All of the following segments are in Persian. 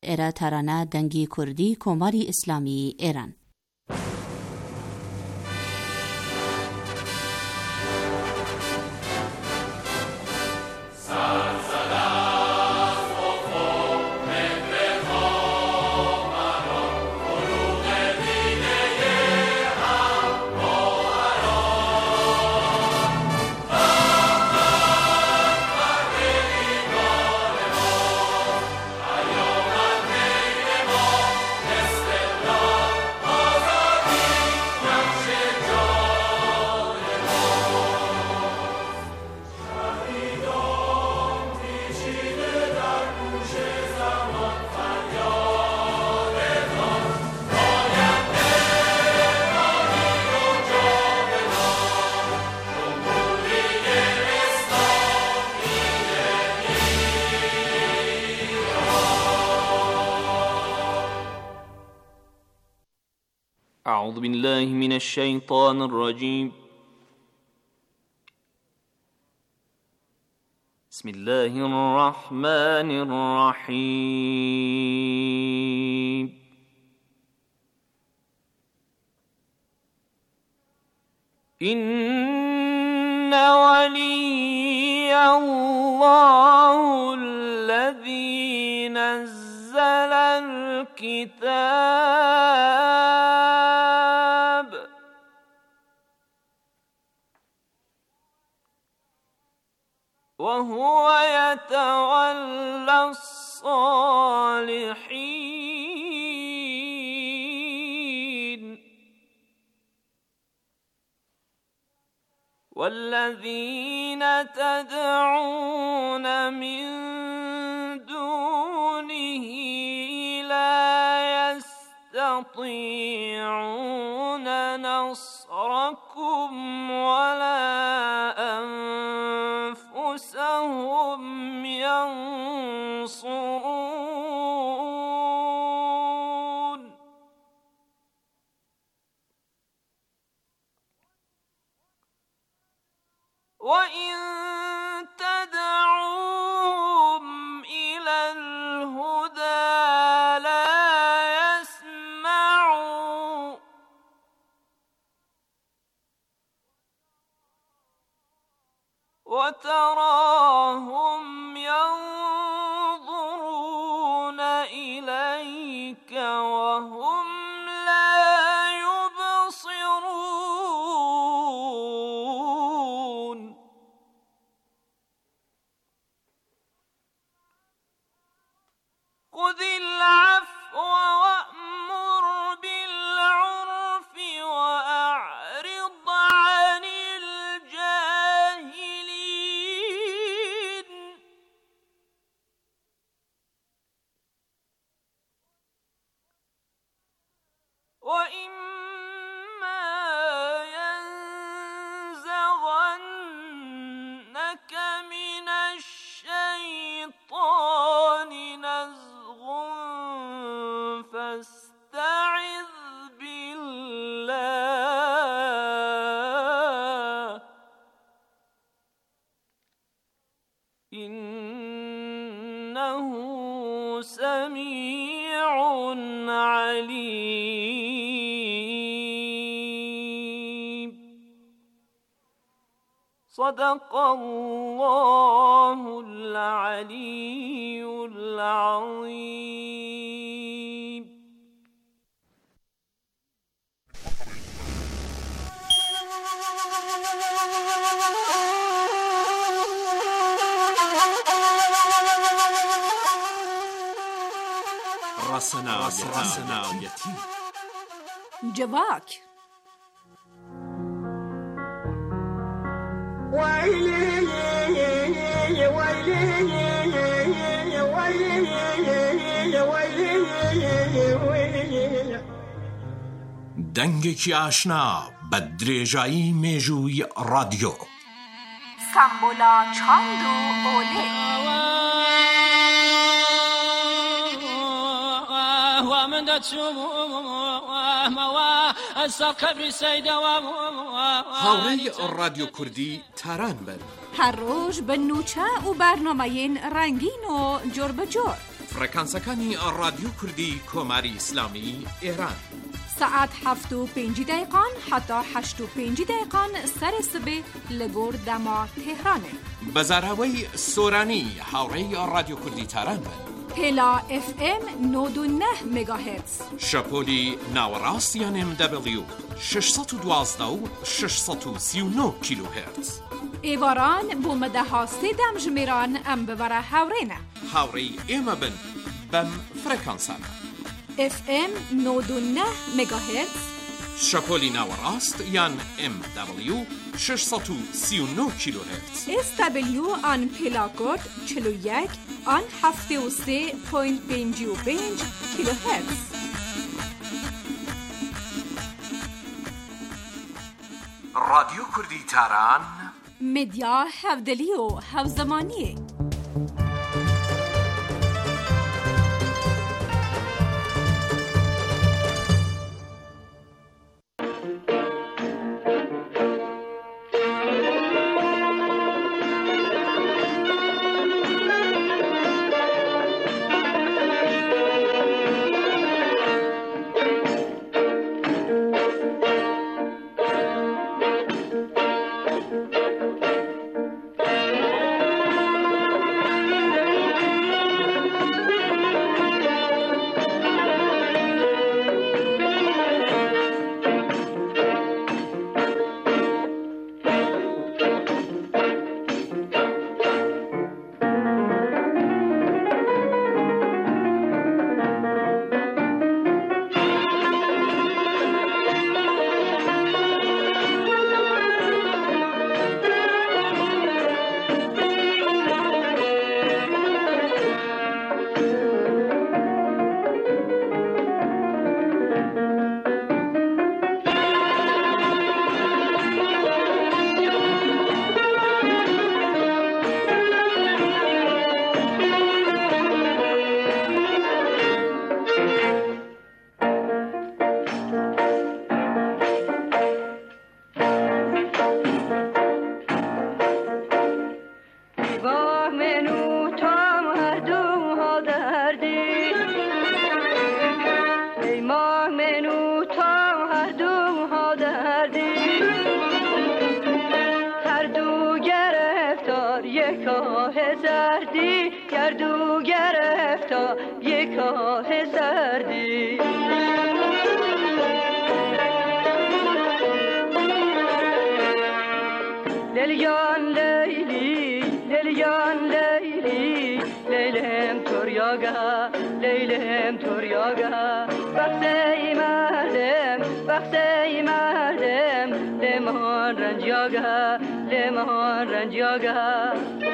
ایرا ترانه دنگی کردی کماری اسلامی ایران. أعوذ بالله من الشيطان الرجيم. بسم الله الرحمن الرحيم. إن ولي الله الذي نزل الكتاب وهو يتولى الصالحين والذين تدعون من دونه لا يستطيعون نصركم ولا أنفسهم ينصرون. وإن تدعوهم إلى الهدى لا يسمعوا وتراهم ينظرون إليك وهم لا يبصرون. خذ العفو وأمر بالعرف وأعرض عن الجاهلين. وإما ينزغنك من الشيطان نزغ فاستعذ بالله إنه سميع عليم. صدق الله العلي العظيم. رسنايتي جواك دەنگێکی ئاشنا بە درێژایی مێژووی رادیۆ. سمبولا چاند و ئۆلێ من دتشوم ما ساقبی سیدا هاوری رادیو کردی تران بن هر روز به نوچه و برنامه‌ین رنگین و جور به جور. فرکانسەکانی رادیو کردی کۆماری ئیسلامی ئێران ساعت 7:05 حتی 8:05 سر سبه لگور دما تهرانه. بەزاراوەی سۆرانی هاوڕێی رادیو کوردی تاران بن. پلا FM 99 مگاهرتز. شەپۆلی ناوەڕاستیان MW 612 و 639 کیلوهرتز. ایواران بو مدەها سێدەم ژمێران ئەم ببەرە هاوڕێنە. هاوڕێی ئێمە بن بەم فرەکانسانە. FM 99 مگاهرتز. شەپۆلی ناوەڕاست یان MW 639 کیلوهرتز. SW آن پلاکۆد 41 آن 73.55 کیلوهرتز. رادیو کوردی تاران مدیا هەودەلی و هەوزەمانیە. گردو گرفتا یک آه سردی لیلیان لیلی لیلیان لیلی لیلم توریاگا لیلم توریاگا وقتی مردم لمان رنجیاگا لمان رنجیاگا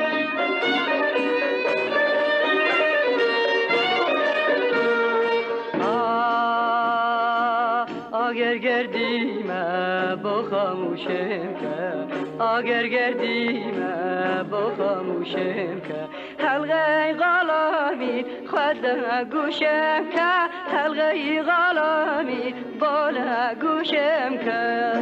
اگر گردیم با خاموشم که اگر گردیم با خاموشم که حلقه غلامی خود گوشم که حلقه غلامی بالا گوشم که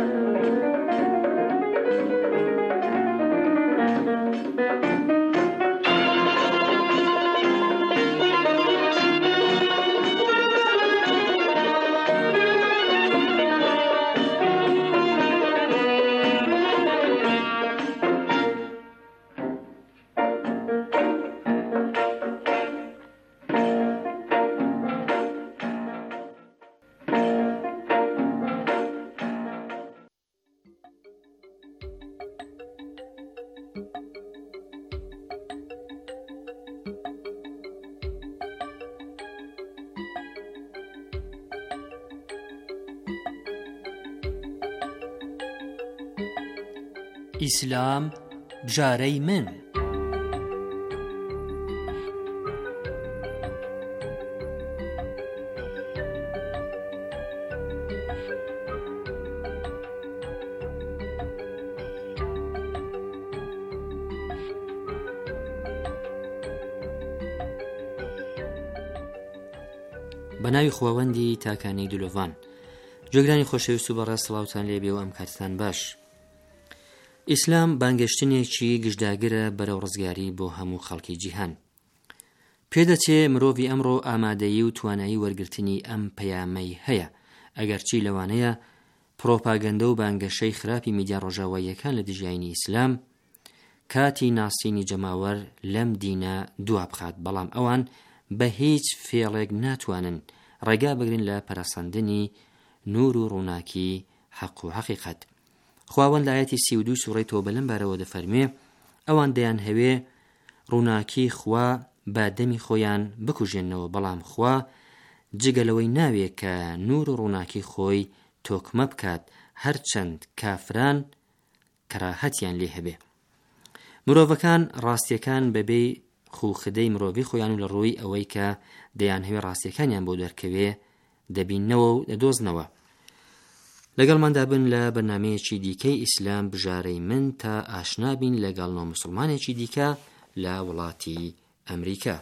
ئیسلام بژارەی من. بەناوی خواوەندی تاکانەی دلۆڤان. جۆگرانی خۆشەویست و بەڕێز سڵاوتان لێبێ و ئەم کاتتان باش. ئیسلام بانگەشتنێکی گشتداگرە بەرەو ڕزگاری بۆ هەموو خەڵکی جیهان. پێدەچێ مرۆڤی ئەمڕۆ ئامادەیی و توانایی وەرگرتنی ئەم پەیامەی هەیە، ئەگەرچی لەوانەیە پرۆپاگەندە و بانگەشەی خراپی میدیا ڕۆژاواییەکان لە دژایانی ئیسلام کاتی ناسینی جەماوەر لەم دینە دوا بخات، بەڵام ئەوان بە هیچ فێڵێک ناتوانن ڕێگا بگرن لە پەرەسەندنی نور و ڕووناکی حەق و حەقیقەت. خواوەند لە ئایەتی 32 سوڕەی تۆبە لەم بارەوە دەفەرمێ ئەوان دەیان هەوێ ڕووناکی خوا بە دەمی خۆیان بکوژێنەوە، بەڵام خوا جگەلەوەی ناوێت کە نور و ڕووناکی خۆی تۆکمە بکات، هەرچەند کافران کەراهەتیان لێ هەبێ. مرۆڤەکان ڕاستیەکان بەبێ خوخدەی مرۆڤی خۆیان و لە ڕووی ئەوەی کە دەیان هەوێ ڕاستیەکانیان بۆ دەرکەوێ دەبینەوە و دەدۆزنەوە. لەگەڵماندا بن لە بەرنامەیەکی دیکەی ئیسلام بژارەی من تا ئاشنابین لەگەڵ نۆ موسڵمانێکی دیکە لە وڵاتی ئەمریکا.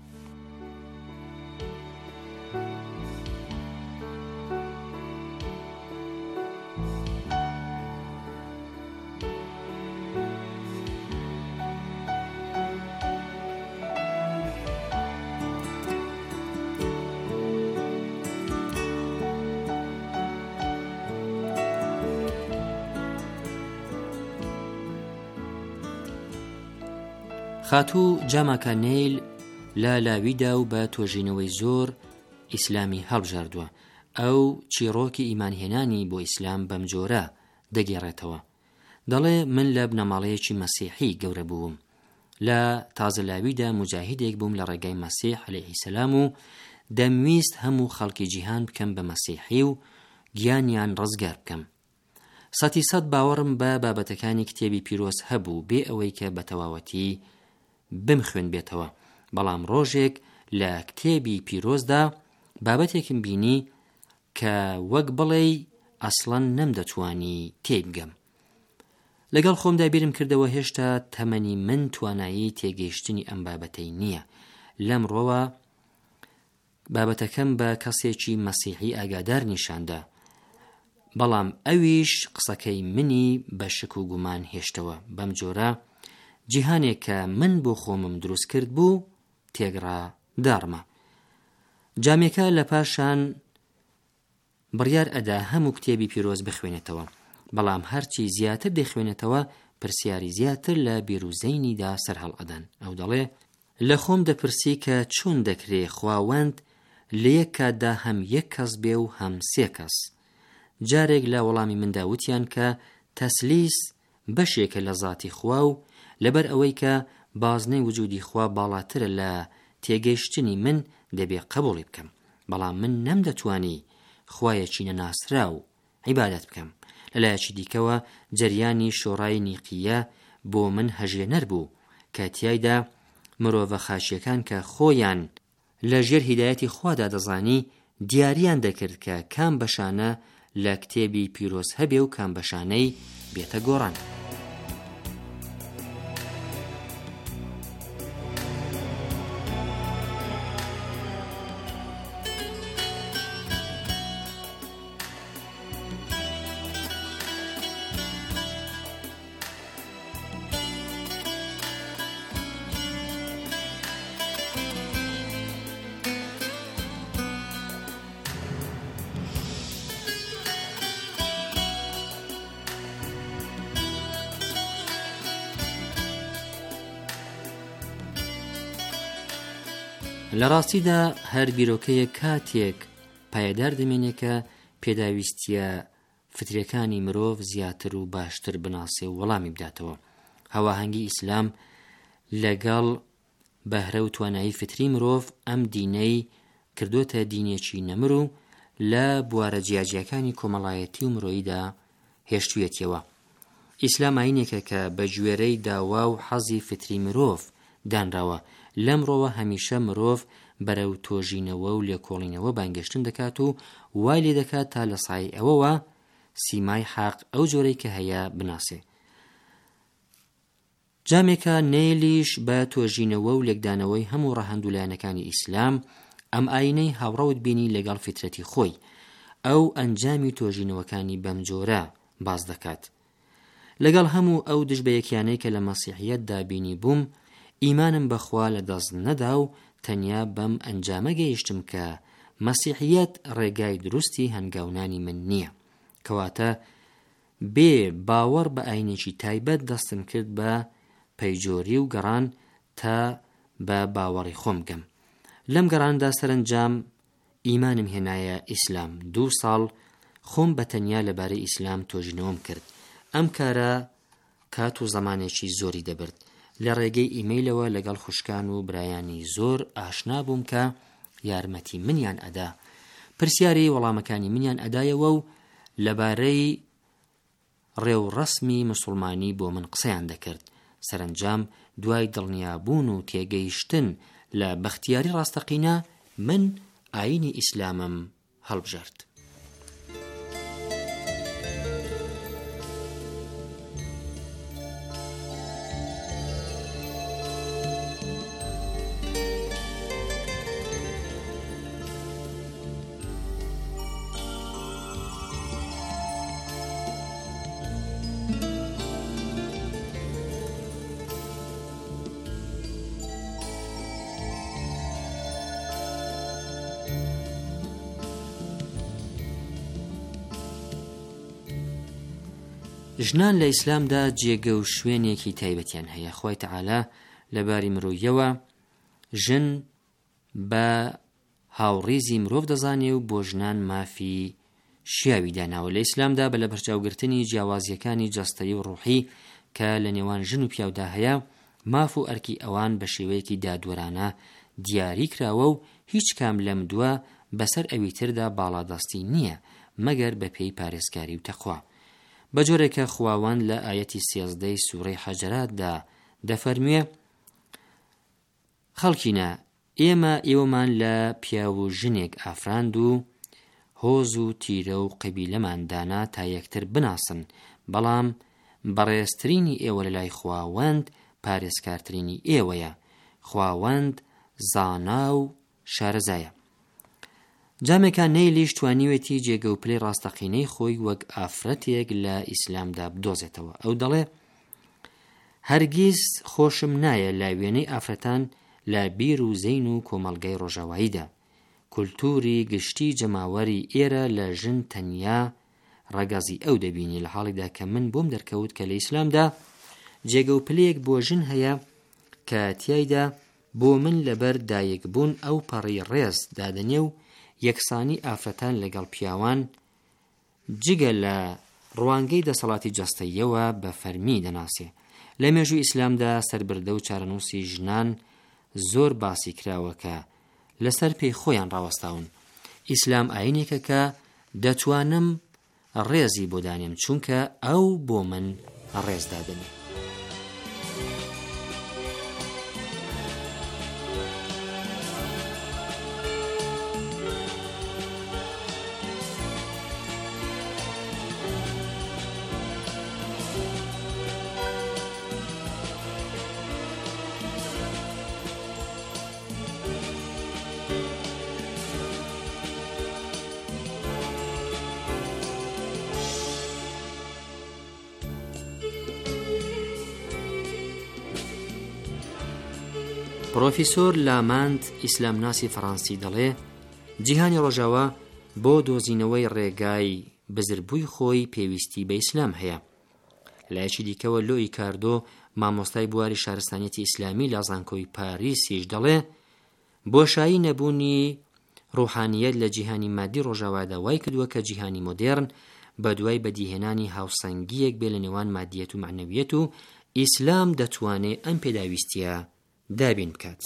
خاتوو جاماکە نەیل لە لاویدا و بە تۆژینەوەی زۆر ئیسلامی هەڵبژاردووە. ئەو چیرۆکی ئیمانهێنانی بۆ ئیسلام بەم جۆرە دەگێڕێتەوە. دەڵێ من لە بنەماڵەیەکی مەسیحی گەورە بووم. لە تازە لاویدا مجاهیدێک بووم لە ڕێگای مەسیح عەلەیهی سەلام و دەمویست هەموو خەڵکی جیهان بکەم بە مەسیحی و گیانیان ڕزگار بکەم. سەتی سەد باوەڕم بە بابەتەکانی کتێبی پیرۆز هەبوو بێ ئەوەی کە بە تەواوەتی بمخوێن بێتەوە، بەڵام ڕۆژێک لە کتێبی پیرۆزدا بابەتێکم بینی کە وەک بڵێ ئەسڵەن نەمدەتوانی تێبگەم. لەگەڵ خۆمدا بیرم کردەوە هێشتا تەمەنی من توانایی تێگەیشتنی ئەم بابەتەی نییە. لەم ڕۆوە بابەتەکەم بە کەسێکی مەسیحی ئاگادار نیشاندا، بەڵام ئەویش قسەکەی منی بە شک و گومان هێشتەوە. بەم جۆرە جیهانێک کە من بۆ خۆمم دروست کرد بوو تێگڕا دارمە. جامێکە لە پاشان بڕیار ئەدا هەموو کتێبی پیرۆز بخوێنێتەوە، بەڵام هەرچی زیاتر دەخوێنێتەوە پرسیاری زیاتر لە بیرروزەینیدا سەرهەڵ ئەدەن. ئەو دەڵێ لە خۆم دەپرسی کە چۆن دەکرێ خواوەند لە یەک کاتدا هەم یەک کەس بێ و هەم سێ کەس. جارێک لە وەڵامی مندا وتیان کە تەسلیس بەشێکە لە ذاتی خوا و لەبەر ئەوەی کە بازنەی وجودی خوا باڵاترە لە تێگەیشتنی من دەبێ قبوڵی بکەم، بەڵام من نەمدەتوانی خوایەکی نەناسرا و عیبادەت بکەم. لەلایەکی دیکەوە جەریانی شۆڕای نیقیە بۆ من هەژێنەر بوو کە تیایدا مرۆڤە خاشیەکان کە خۆیان لە ژێر هیدایەتی خوادا دەزانی دیاریان دەکرد کە کام بەشانە لە کتێبی پیرۆز هەبێ و کام بەشانەی بێتە گۆڕان. لە ڕاستیدا هەر بیرۆکەیە کاتێک پایدار دەمێنێ کە پێداویستیە فترەکانی مرۆڤ زیاتر و باشتر بناسێ و وەڵامی بداتەوە. هەواهەنگی ئیسلام لەگەڵ بەهرە و توانایی فتری مرۆڤ ئەم دینەی کردوتە دینێکی نەمر و لە بوارە جیاجیەکانی کۆمەڵایەتی و مرۆییدا هێشتوێتیەوە. ئیسلام ئاینێکە کە بە گوێرەی داوا و حەزی فتری مرۆڤ دانراوە. لەمڕۆوە هەمیشە مرۆڤ بەرەو تۆژینەوە و لێکۆڵینەوە بانگەشتن دەکات و وای لێ دەکات تا لە سای ئەوەوە سیمای حەق ئەو جۆرەی کە هەیە بناسێ. جامێکە نێلیش بە تۆژینەوە و لێکدانەوەی هەموو ڕەهەندولایەنەکانی ئیسلام ئەم ئاینەی هاوڕەوت بینی لەگەڵ فیترەتی خۆی ئەو ئەنجامی تۆژینەوەکانی بەم جۆرە باز دەکات. لەگەڵ هەموو ئەو دژبەیەکیانەی کە لە مەسیحیەتدا بینی بووم، ئیمانم بەخوا لە دەست نەدا و تەنیا بەم ئەنجامە گەیشتم کە مەسیحیەت ڕێگای دروستی هەنگاونانی من نییە، کەواتە بێ باوەڕ بە ئاینێکی تایبەت دەستم کرد بە پەیجۆری و گەڕان تا بە باوەڕی خۆم گەم. لەم گەڕاندا سەرنجام ئیمانم هێنایە ئیسلام. 2 ساڵ خۆم بە تەنیا لەبارەی ئیسلام تۆژینەوەم کرد. ئەم کارە کات و زەمانێکی زۆری دەبرد. لە ڕێگەی ئیمەیلەوە لەگەڵ خوشکان و برایانی زۆر ئاشنا بووم کە یارمەتی منیان ئەدا، پرسیاری وەڵامەکانی منیان ئەدایەوە و لەبارەی ڕێوڕەسمی موسڵمانی بۆ من قسەیان دەکرد. سەرنجام دوای دڵنیابوون و تێگەیشتن لە بەختیاری ڕاستەقینە من ئاینی ئیسلامم هەڵبژارد. ژنان لە ئیسلامدا جێگە و شوێنێکی تایبەتیان هەیە. خوای تەعالا لەباری مرۆییەوە ژن بە هاوڕێزی مرۆڤ دەزانێ و بۆ ژنان مافی شیاوی داناوە. لە ئیسلامدا بە لە بەرچاوگرتنی جیاوازیەکانی جەستەیی و ڕوحی کە لە نێوان ژن و پیاودا هەیە، ماف و ئەرکی ئەوان بە شێوەیەکی دادوەرانە دیاری کراوە و هیچ کام لەم دووە بەسەر ئەوی تردا باڵادەستی نییە مەگەر بە پێی پارێزکاری و تەقوا. بە جۆرێکە خواوەند لە ئایەتی 13 سوورەی حەجەراتدا دەفەرموێ: خەڵکینە، ئێوەمان لە پیاو و ژنێک ئافراند و هۆز و تیرە و قەبیلەمان دانا تا یەکتر بناسن، بەڵام بەڕێزترینی ئێوە لە لای خواوەند پارێزکارترینی ئێوەیە. خواوەند زانا و شارەزایە. جامێکان نەیلیش توانیوێتی جێگە و پلەی ڕاستەقینەی خۆی وەک ئافرەتێک لە ئیسلامدا بدۆزێتەوە. ئەو دەڵێ: هەرگیز خۆشم نایە لا وێنەی ئافرەتان لە بیر و زەین و کۆمەڵگەی ڕۆژاواییدا. کولتوری گشتی جەماوەری ئێرە لە ژن تەنیا ڕەگەزی ئەو دەبینی، لە حاڵیدا کە من بۆم دەرکەوت کە لە ئیسلامدا جێگە و پلەیەک بۆ ژن هەیە کە تیایدا بۆ من لەبەر دایکبوون ئەو پەڕی ڕێز دادەنێ و یەکسانی ئافرەتان لەگەڵ پیاوان جگە لە ڕوانگەی دەسەڵاتی جەستەییەوە بە فەرمی دەناسێ. لە مێژووی ئیسلامدا سەربردە و چارەنووسی ژنان زۆر باسی کراوە کە لەسەر پێی خۆیان ڕاوەستاون. ئیسلام ئاینێکە کە دەتوانم ڕێزی بۆ دانێم چونکە ئەو بۆ من ڕێز دادەنێ. پرۆفیسۆر لاماند ئیسلامناسی فەڕەنسی دەڵێ: جیهانی ڕۆژاوا بۆ دۆزینەوەی ڕێگای بزربووی خۆی پێویستی بە ئیسلام هەیە. لایەکی دیکەوە لۆی کاردۆ مامۆستای بواری شارستانیەتی ئیسلامی لە زانکۆی پاریسیش دەڵێ: بۆشایی نەبوونی ڕوحانیەت لە جیهانی مادی ڕۆژاوادا وای کردووە کە جیهانی مۆدێرن بە دوای بەدیهێنانی هاوسەنگیەک بێ لە نێوان مادیەت و معنەویەت و ئیسلام دەتوانێت ئەم پێداویستیە دابین بکات.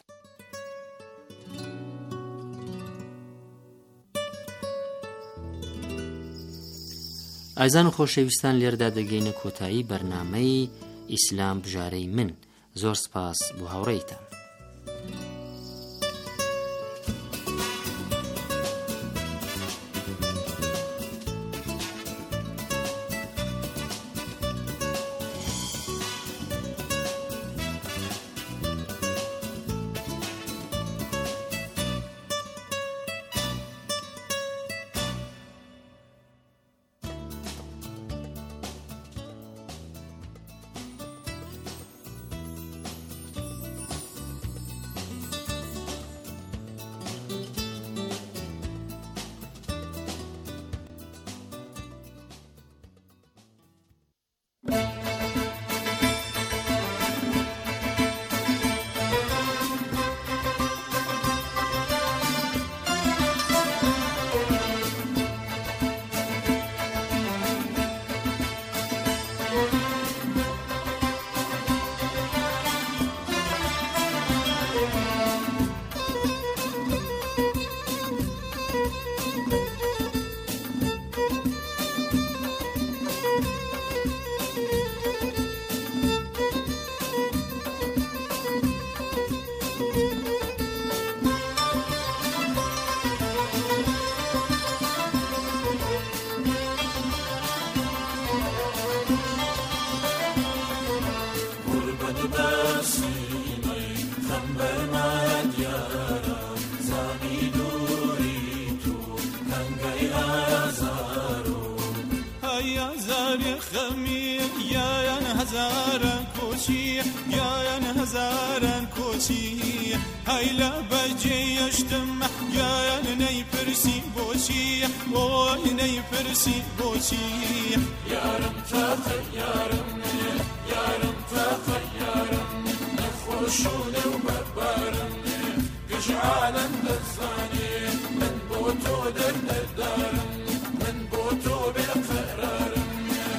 ئازان و خۆشەویستان، لێردا دەگەینە کۆتایی بەرنامەی ئیسلام بژارەی من. زۆر سپاس بۆ هاوڕێیتان. هزاران کوچی گیان هزاران کوچی هایلا بجیشتم گیان نیپرسی بوچی وای نیپرسی بوچی یارم تاقی یارم تاقی یارم نخوشون و مبارم گجعالا دزانی من بوتو در ندارم من بوتو بقرارم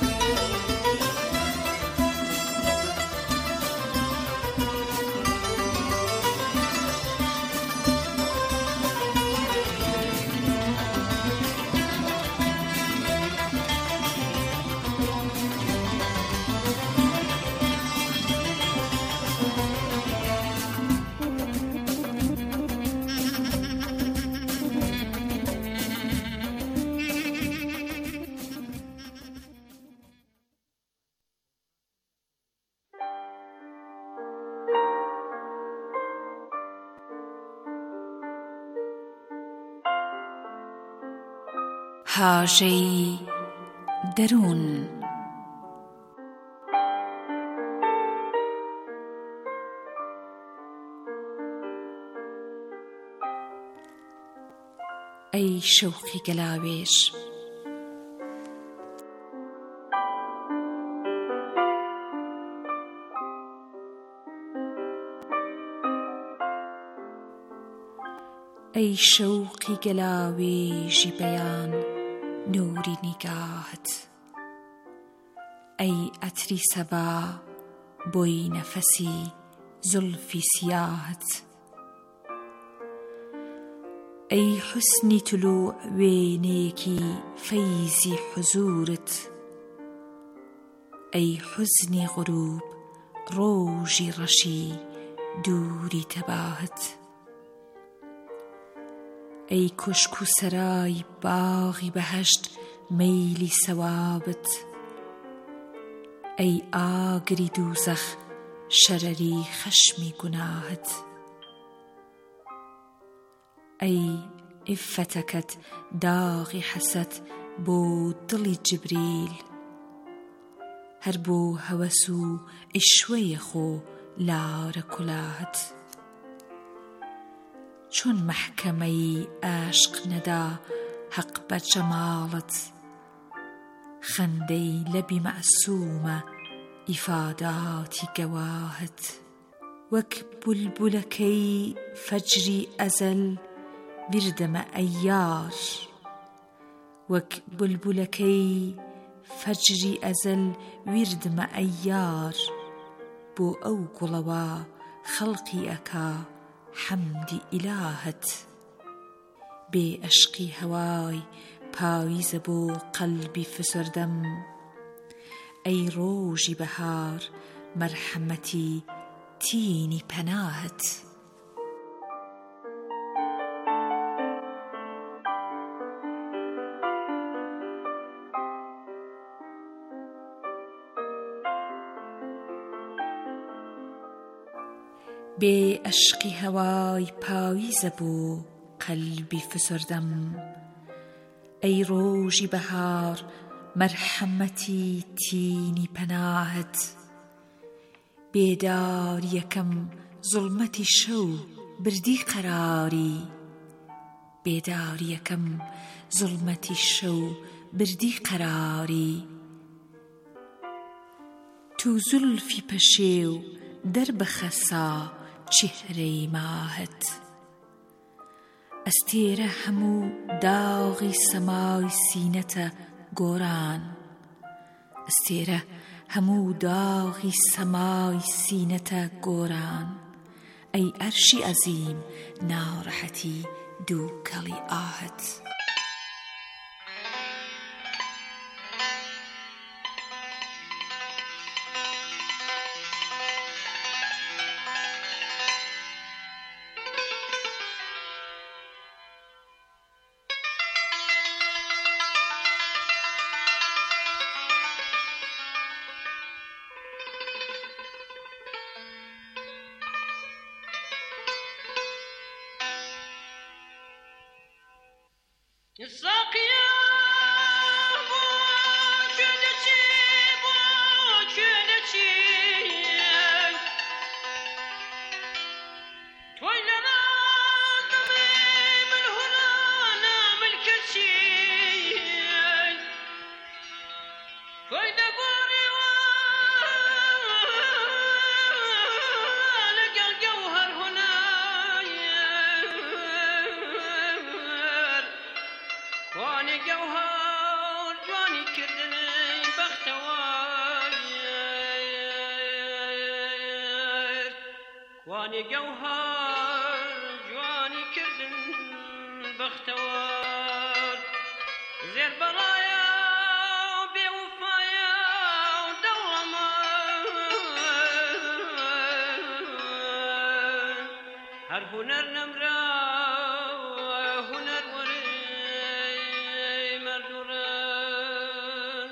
هاژەی دەروون. ئەی شەوقی گەلاوێژ ئەی شەوقی گەلاوێژی بەیان نوری نیگاهت ئەی ئەتری سەبا بۆی نەفەسی زولفی سیاهت ئەی حوسنی تلوع وێنێکی فەیزی حوزورت ئەی حوزنی غروب ڕۆژی ڕەشی دووری تەباهت ئەی کوشک و سەرای باغی بەهەشت مەیلی سەوابت ئەی ئاگری دووزەخ شەرەری خەشمی گوناهت ئەی عیفەتەکەت داغی حەسەد بۆ دڵی جبریل هەر بۆ هەوەس و عیشوەیە خۆ لارە کولاهت چۆن مەحکەمەی ئاشق نەدا حەق بە جەماڵت خەندەی لەبی مەعسوومە ئیفاداتی گەواهت وەک بولبولەکەی فەجری ئەزەل وردەمە ئەیار وەک بولبولەکەی فەجری ئەزەل وردمە ئەیار بۆ ئەو گوڵەوە خەڵقی ئەکا حەمدی ئیلاهت بێ عەشقی هەوای پاویزە بۆ قەلبی فسردەم ئەی ڕۆژی بەهار مەرحەمەتی تینی پەناهت بێ عەشقی هەوای پاویزە بۆ قەلبی فسردەم ئەی ڕۆژی بەهار مەرحەمەتی تینی پەناهت بێدار یەکەم زوڵمەتی شەو بردی قەراری بێدار یەکەم زوڵمەتی شەو بردی قەراری تو زولفی پەشێو دەربەخەسا چهرەی ماهت ئەستێرە هەموو داغی سەمای سینەتە گۆران ئەستێرە هەموو داغی سەمای سینەتە گۆران ئەی ئەرشی ئەزیم ناڕەحەتی دووکەڵی ئاهت ساقيا بو كنتي جوانی گوهر جوانی کردن بختوار زیر برایا بی وفایا دوامان هر هنر نمرا هنر وری مردوران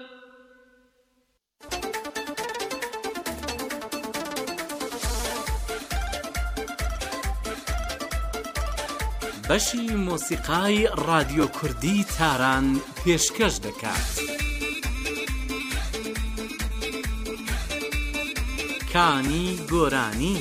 بەشی مۆسیقای رادیۆ کوردی تاران پێشکەش دەکات. کانی گۆرانی.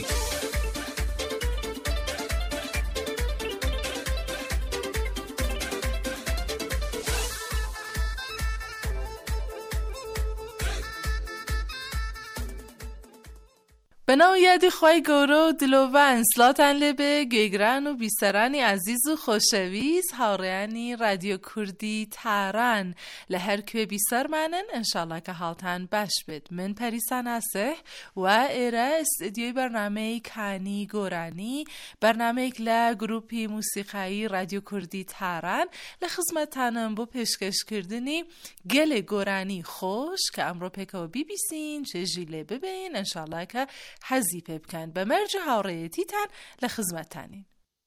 بناو یادی خوای گورو دلوان سلاتن لبه گیگران و بیسرانی عزیز و خوشویز هاوریانی رادیو کوردی تاران لهر کوی بیسر منن انشالله که حالتان باش بید. من پریسان اسه و ایره استدیوی برنامه کانی گورانی برنامه لگروپی موسیقایی رادیو کوردی تاران لخدمتتانم بو پیشکش کردنی گل گورانی خوش که امرو پکا بی بیسین چه جیله ببین انشالله که حزی پێ بکەن بە مەرج هاوڕێیەتیتان لە خزمەتتانین.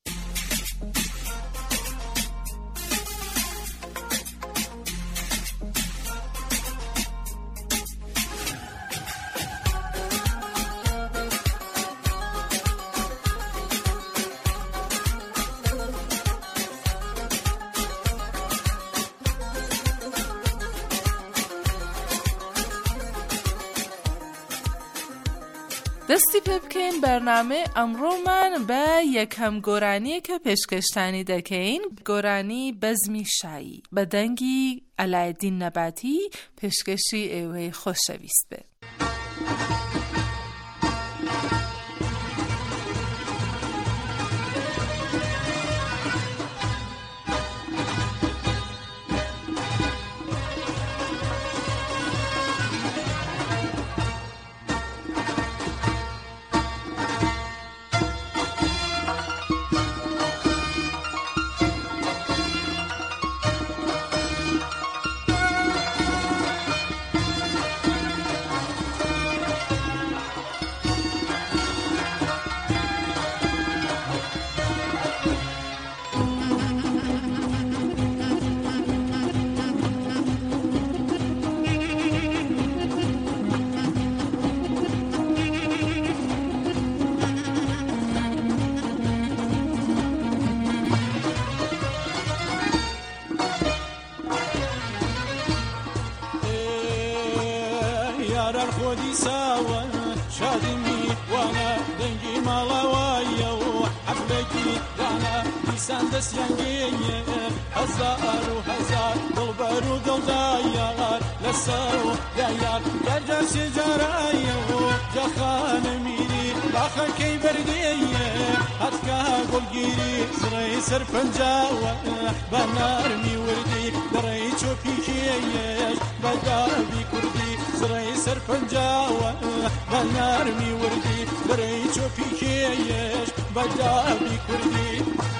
دستی پێ بکەین بەرنامە ئەمڕۆمان بە یەکەم گۆرانیە کە پێشکەشتانی دەکەین گۆرانی بەزمی شایی بە دەنگی ئەلایەدین نەباتی پێشکەشی ئێوەی خۆشەویست بێت. خودی ساوا شادمی وانا دنگی مالاوایا و حفلکی دانا دیسان دستیانگیه هزار و هزار دلبر و دلدایار لسر و دیار گرجا سجارایا و جخان میری باخر کی بردیه حتکا گلگیری زرای سرپنجاوا بنار میوردی درای چوپیکیه بدابی کردی زرای سرپنجاوا بنار میوردی درای چوپیکیه بدابی کردی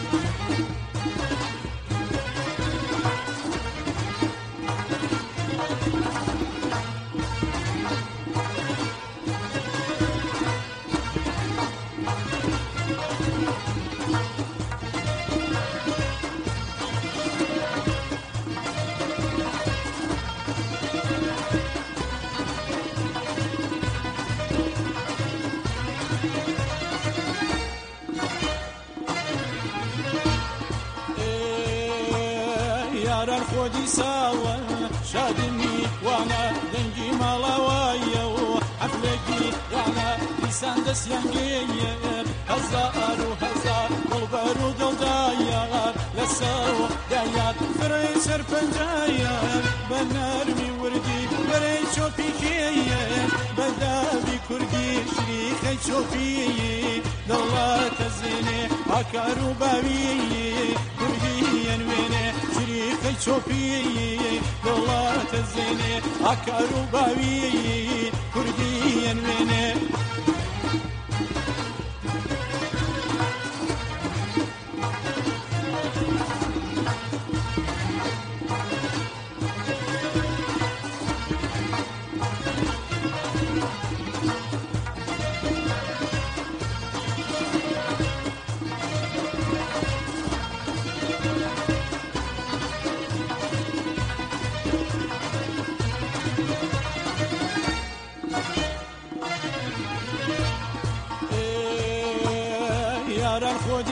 یاران خودی ساوا شادمی وانا دنگی مالاوایا و حفلکی وانا دیسان دستیانگیه هزار و هزار دلبر و دلدایار لسر و دیار برای سرپنجایار بنار میوردی برای چوپیکیه بدابی کردی شریخی چوپیه دلات زینه اکارو باویه کردی انوینه شریخی چوپیه دلات زینه اکارو باویه کردی انوینه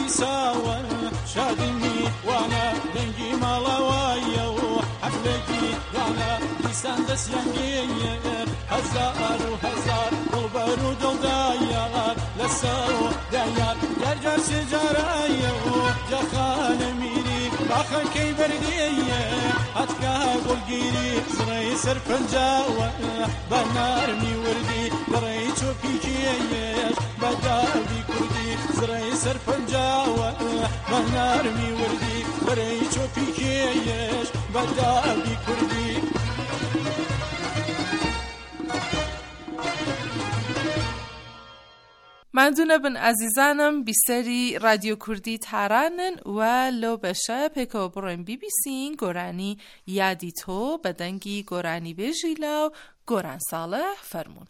خودی ساوە شادمی وانە دەنگی ماڵەوایە و حەفلێکی وانە دیسان دەستیانگەیە هەزار و هەزار دڵبەر و دڵدایە لەسەر و دایان جارجار سێجارایە و جەخانە میری باخەکەی بەردەیە هەتکا گوڵگیری زڕەی سەرپەنجاوە بە نارمی وردی گڕەی چۆپیکێیەش بە داوی کوردی زڕەی سەرپەنجاوە بە نارمی وردی گڕەی چۆپیکێیەش بە داوی کوردی مندونه بن عزیزانم بیسری رادیو کردی تارانن و لو بشه پکو برون بی بی سین گورانی یادی تو بدنگی گورانی بجیلاو گوران صالح فرمون.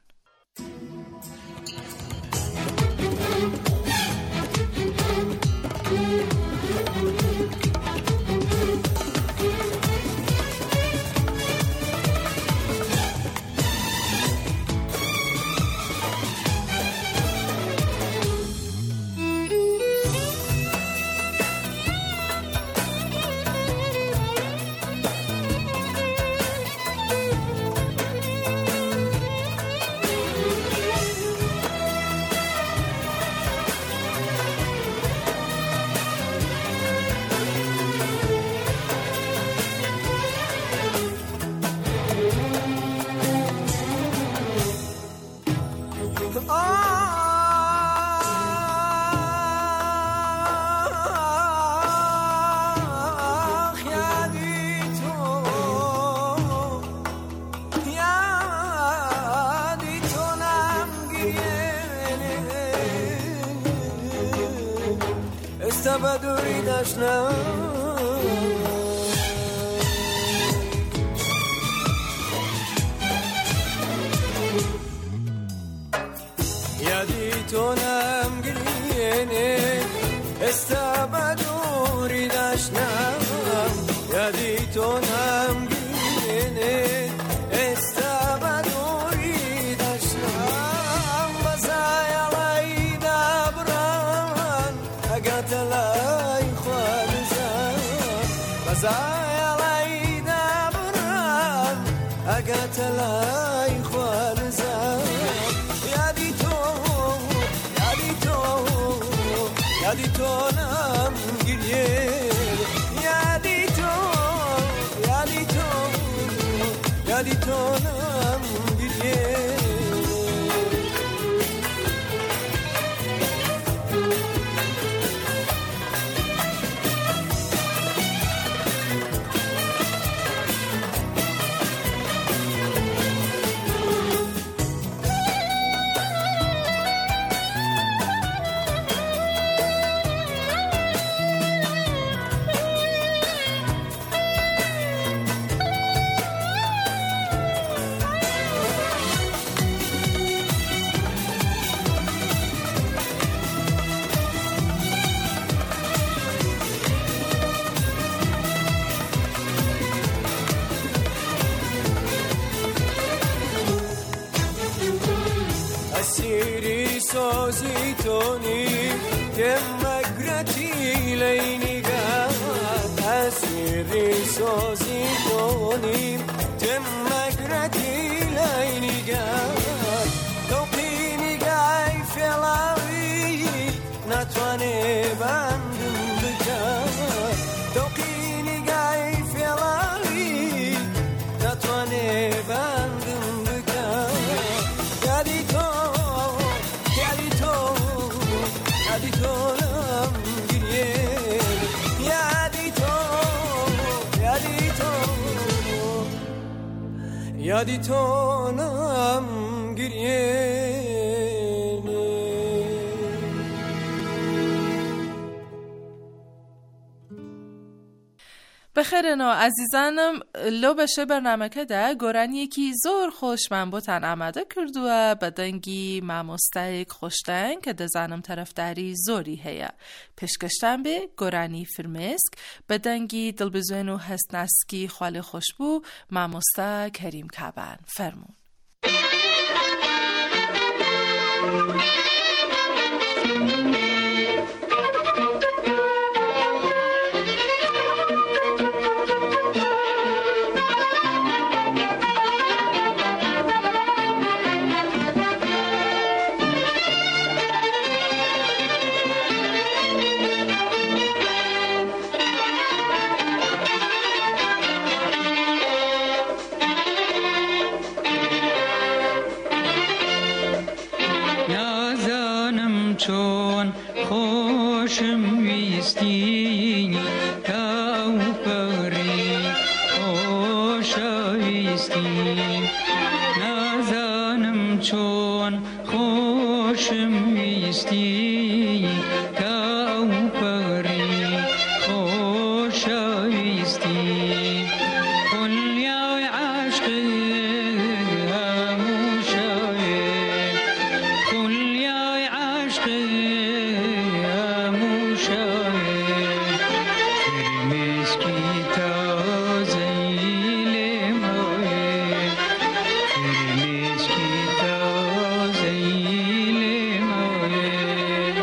بدوری داشتم یادی تو نمگرینه استبدوری داشتم یادی تو نمگرینه استبدوری داشتم بزایلای دبران اگتلای خوالزم بزایلای دبران اگتلای خوالزم یادی تو نم گریه یادی تو نم گریه اسیری سازی تونی دمگرتی لینگا اسیری سازی تونی دمگرتی لینگا توقینی گای فلاوی نتوانه بندم بکا توقینی گای فلاوی نتوانه بندم بکا یادی تو نم گریه یادی تو نم گریه بخیرن و عزیزانم لو بشه برنامه که ده گوران یکی زور خوش من بوتن آماده کردو و بدنگی مامۆستایەک خوشتن که دزانم طرفداری زوری هیا پشکشتن به گورانی فرمسک بدنگی دلبزوین و هستناسکی خاله خوشبو مامۆستا کریم کابان فرمون. شاویستی تا پری خوشاویستی کلیای عشق هموشاوی کلیای عشق هموشاوی فرمسکی تازه لمایه فرمسکی تازه لمایه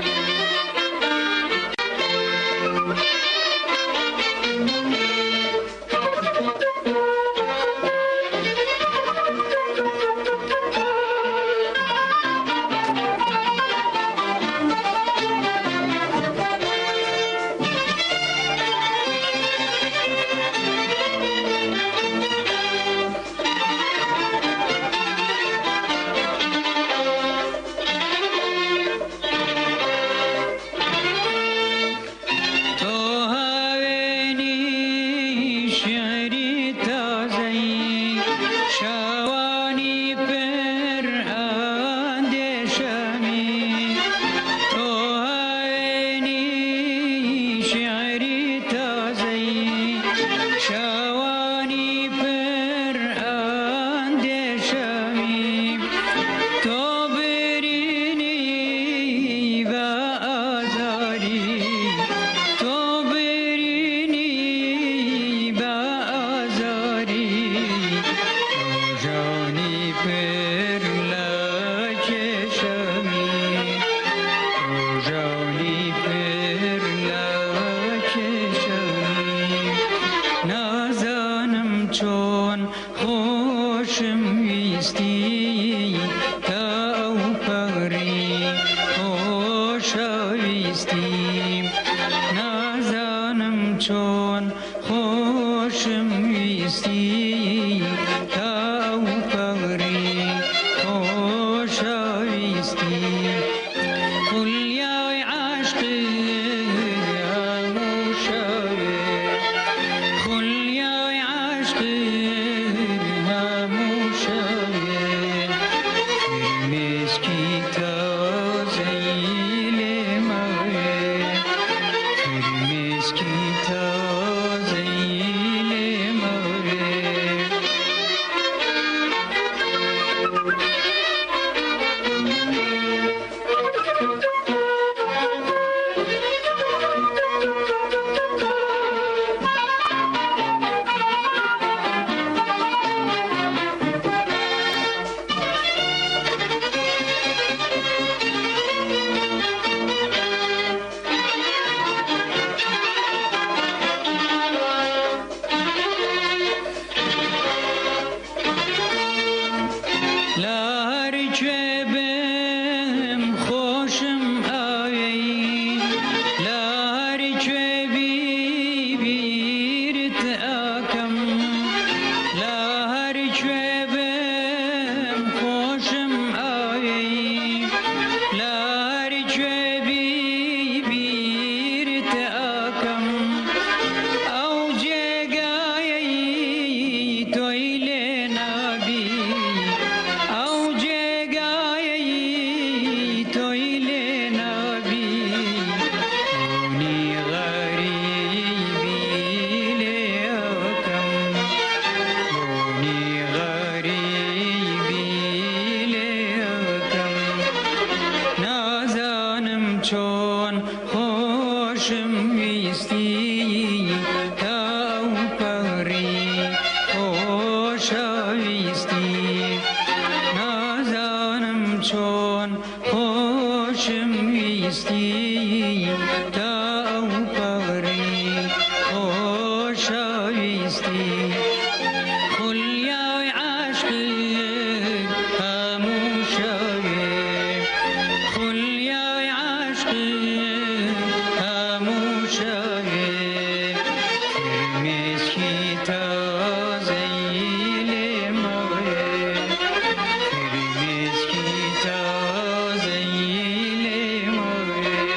چون خوشم ویستی تا پری خوشاویستی کلیای عشق هموشاوی کلیای عشق هموشاوی فرمسکی تازه لمایه فرمسکی تازه لمایه چون خوشم ویستی تا پری خوشاویستی نازانم چون خوشم ویستی تا پری خوشاویستی کلیای عشق هموشاوی کلیای عشق هموشاوی فرمسکی تازه لمایه فرمسکی تازه لمایه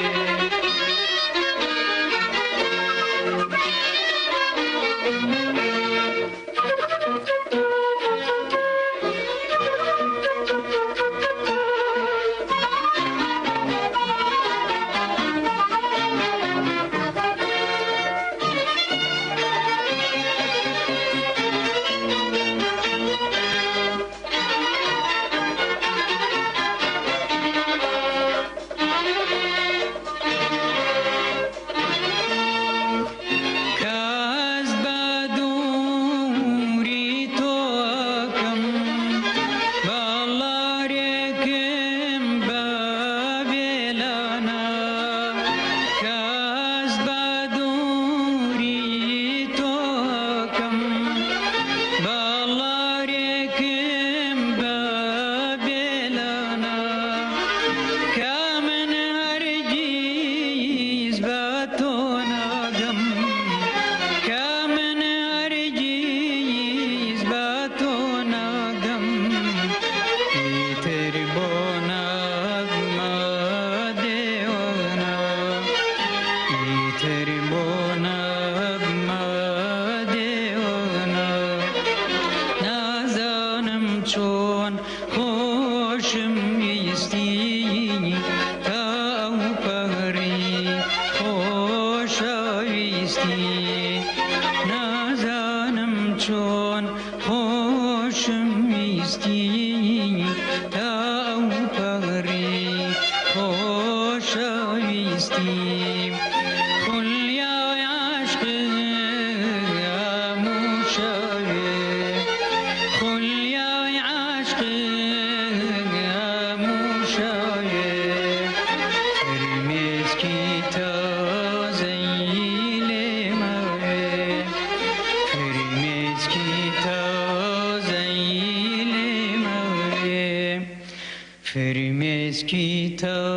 فرمسکی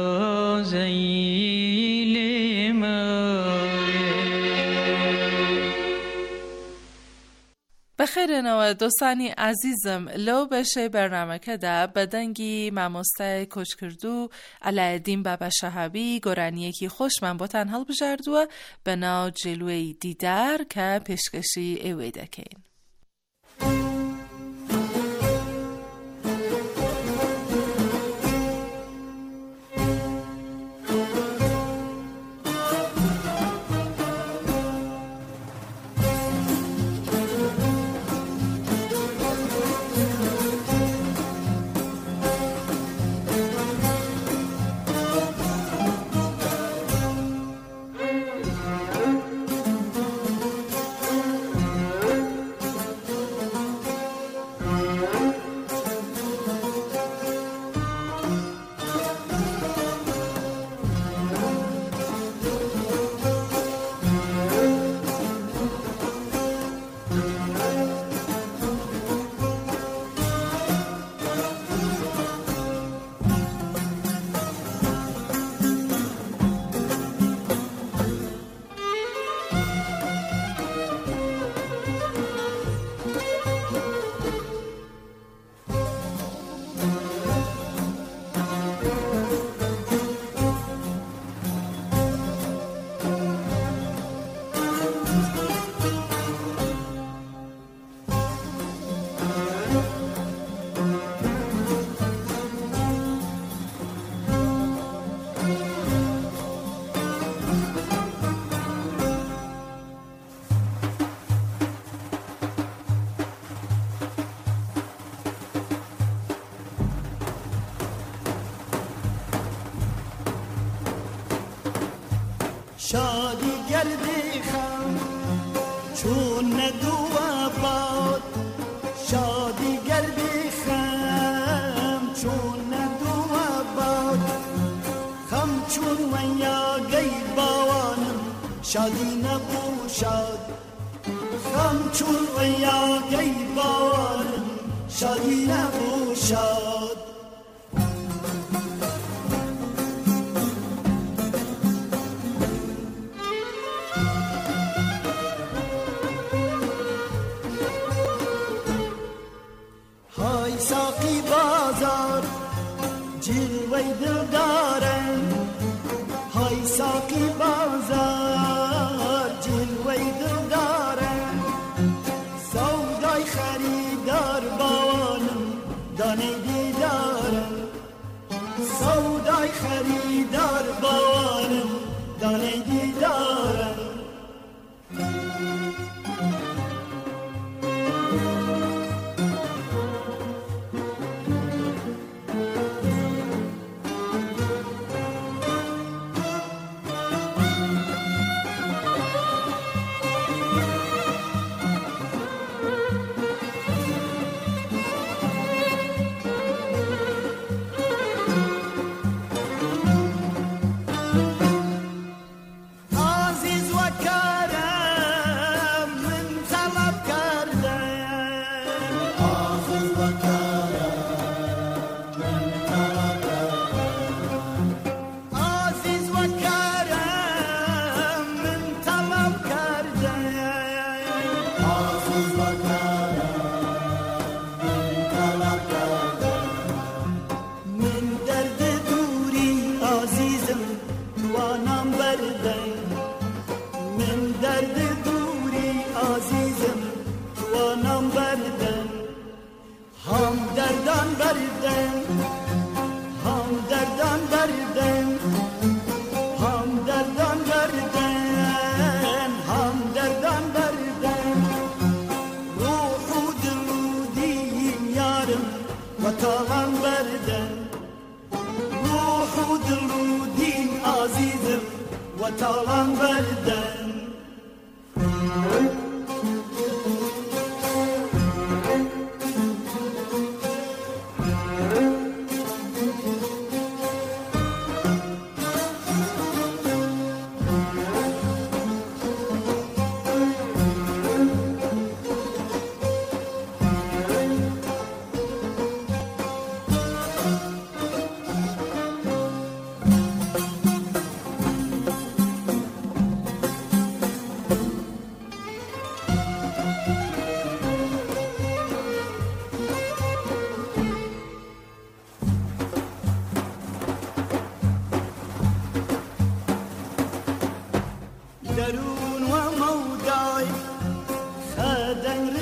تازهی بخیرنەوە دۆستانی عزیزم لەو بەشەی بەرنامەکەدا بەدەنگی مامۆستای کۆچکردو ئەلایەدین بابا شەهابی گۆرانیەکی خۆشمان بۆتان هەڵبژاردووە بە ناو جێلوەی دیدار کە پێشکەشی ئێوەی دەکەین. شادی گردی خم چون ندوه باد، شادی گردی خم چون ندوه باد، خم چون ویا گی باوانم شادی نبوشاد، خم چون ویا گی باوانم شادی نبوشاد. ساقی بازار جلوه دل دارن، های ساقی بازار جلوه دل دارن، سودای خریدار باوانم دانه دیدارن، سودای خریدار باوانم دانه دیدارن.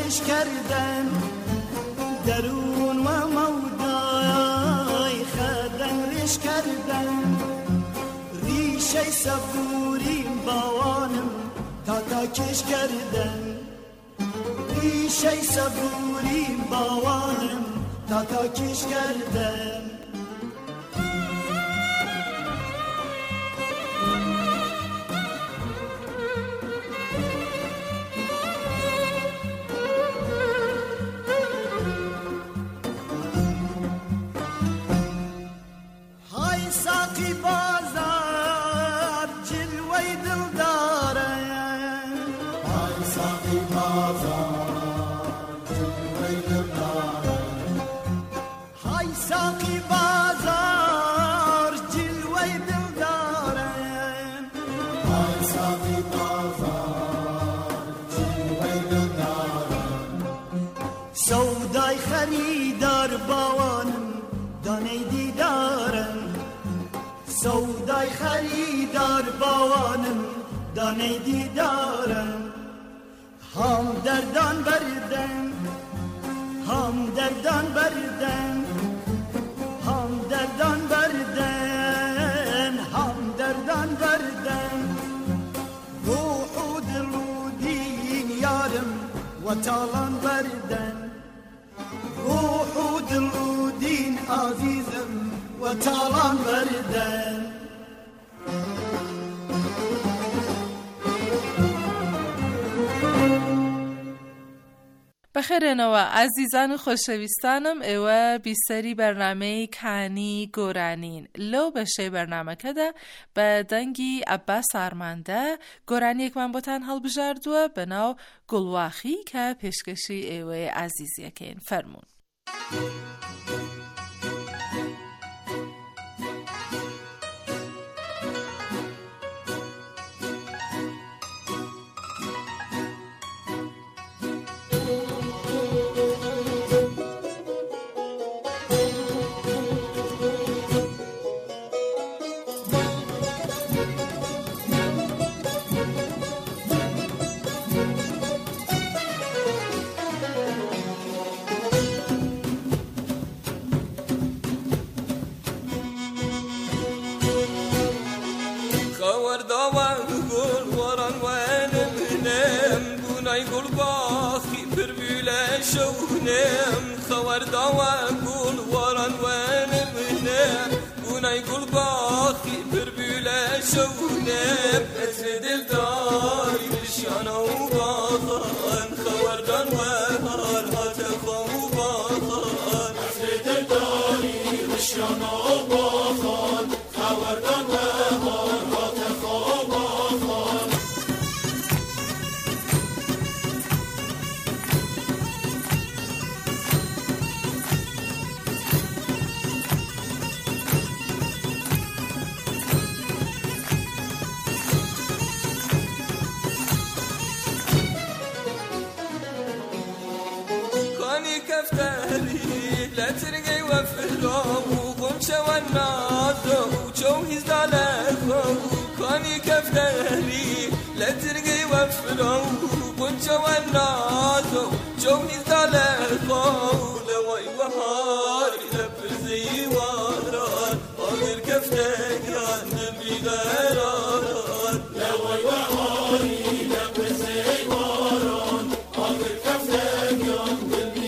خدنگش کردن درون و مودای خدنگش کردن ریشه صبوریم باوانم تا کش کردن ریشه صبوریم باوانم تا کش کردن سودای خریدار باوانم دانه دیدارم سودای خریدار باوانم دانه دیدارم هم دردان بردن هم دردان بردن هم دردان بردن هم دردان بردن روح و دل و دین یارم و تالان بردن روح و دل و دین عزیزم و تالان بردن بەخێرێنەوە ئازیزان و خۆشەویستانم ئێوە بیسەری بەرنامەی کانی گۆرانین لەو بەشەی بەرنامەکەدا بە دەنگی عەباس ئارماندە گۆرانیەکمان بۆتان هەڵبژاردووە بەناو گوڵواخی کە پێشکەشی ئێوەی ئازیزیەکەین فەرموون. شونم خوار دوا گل وران ونم بونای گل باخی پر بیله شونم از دل داری بشیانو باخان خوار دان و هر هات خو باخان از دل داری بشیانو باخان خوار دان و هر هات خو باخان كفتري لا ترقي وفرام وقمش والنادو وجوهز دالكو كاني كفتري لا ترقي وفرام وقمش والنادو وجوهز دالكو لوي وهاري لبزي واران وغير كفتران نبي داران لوي وهاري لبزي واران وغير كفتران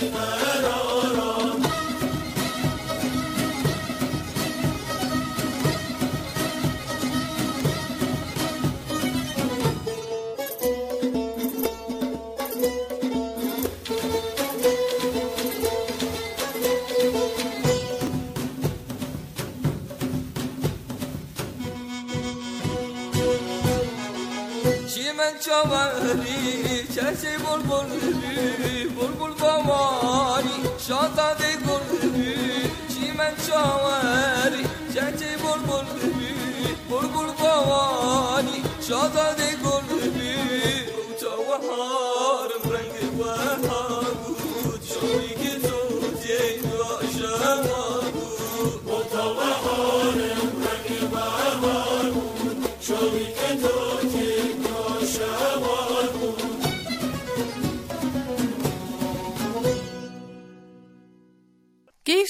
چاوری چشی بلبل بامانی شادی گلبی چی من چاوری چشی بلبل بامانی شادی گلبی چاوهارم رنگ بهار بود شوی که زوجی عاشق بود چاوهارم رنگ بهار بود شوی که زوجی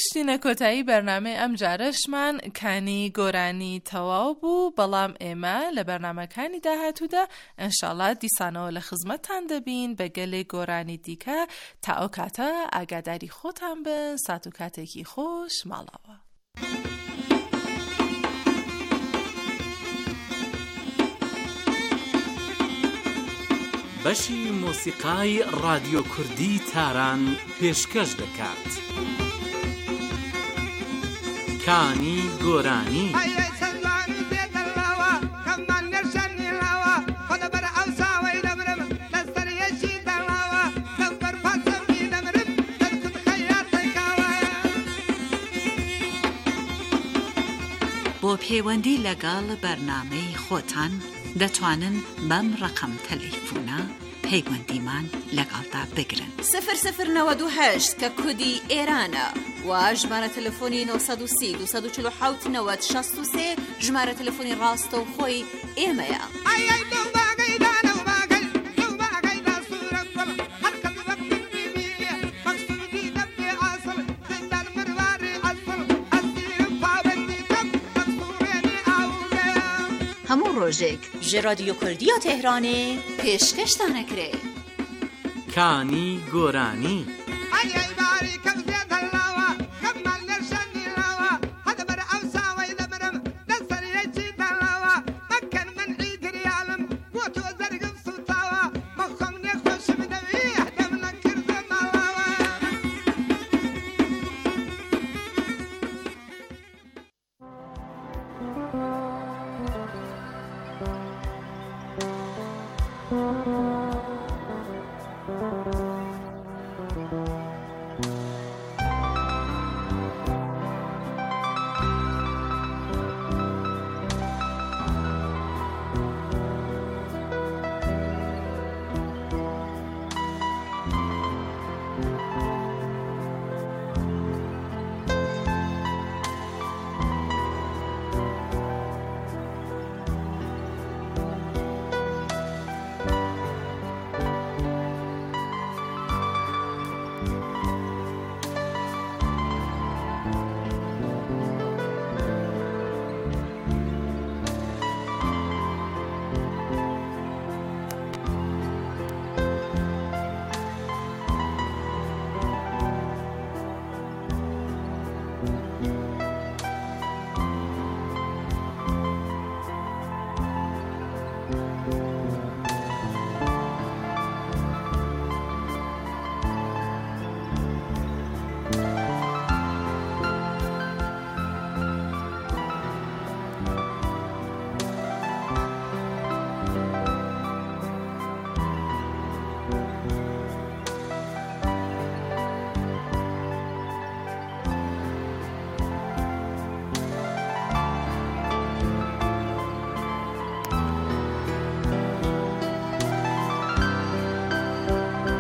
گشتینە کۆتایی بەرنامەی ئەم جارەشمان کانی گۆرانی تەواو بوو، بەڵام ئێمە لە بەرنامەکانی داهاتوودا ئینشاڵڵا دیسانەوە لە خزمەتتان دەبین بە گەلێک گۆرانی دیکە. تا ئەو کاتە ئاگاداری خۆتان بن، سات و کاتێکی خۆش ماڵەوە. بەشی مۆسیقای رادیۆ کوردی تاران پێشکەش دەکات. کانی گۆرانی. بۆ پەیوەندی لەگەڵ بەرنامەی خۆتان دەتوانن بەم ڕقم تەلەیفۆنە پەیوەندیمان لەگەڵدا بگرن. 0098 کە کودی ئێرانە و ژمارە تەلەفۆنی 930 247 90 63 ژمارە تەلەفۆنی ڕاستەوخۆی ئێمەیە. هەموو ڕۆژێک ji رادیۆ کوردیە تهرانê pêşkeş danekire. کانی گۆرانی.